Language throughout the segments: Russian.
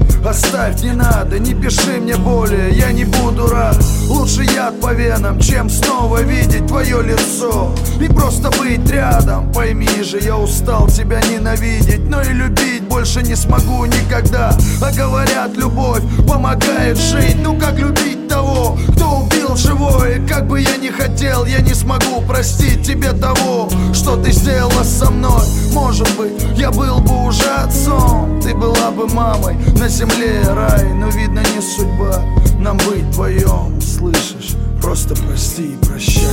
Оставь, не надо, не пиши мне более, я не буду рад. Лучше яд по венам, чем снова видеть твое лицо и просто быть рядом. Пойми же, я устал тебя ненавидеть, но и любить больше не смогу никогда. А говорят, любовь помогает жить. Ну как любить того, кто убил живое? Как бы я ни хотел, я не смогу простить тебе того, что ты сделала со мной. Может быть, я был бы уже отцом, ты была бы мамой, на земле рай. Но видно, не судьба нам быть вдвоем. Слышишь, просто прости и прощай.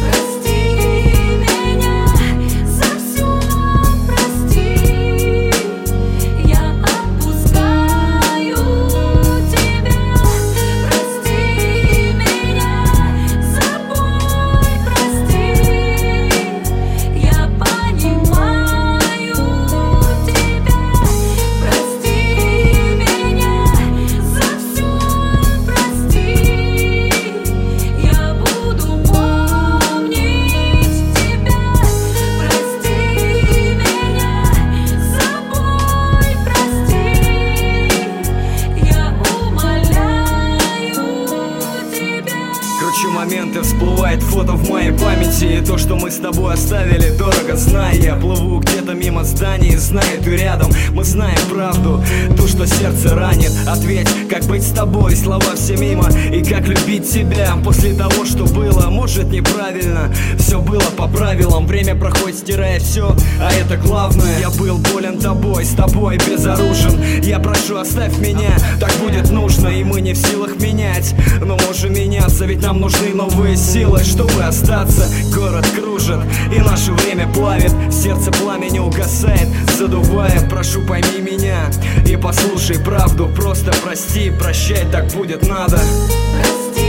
Моменты всплывает фото в моей памяти. И то, что мы с тобой оставили, дорого зная. Я плыву где-то мимо зданий, знаю, ты рядом. Мы знаем правду, то, что сердце ранит. Ответь, как быть с тобой, слова все мимо. И как любить тебя после того, что было. Может, неправильно, все было по правилам. Время проходит, стирая все, а это главное. Я был болен тобой, с тобой безоружен. Я прошу, оставь меня, так будет нужно. И мы не в силах менять, но можем меняться, ведь нам нужны новые силы, чтобы остаться. Город кружит, и наше время плавит. Сердце пламя не угасает, задувая. Прошу, пойми меня и послушай правду. Просто прости, прощай, так будет надо. Прости.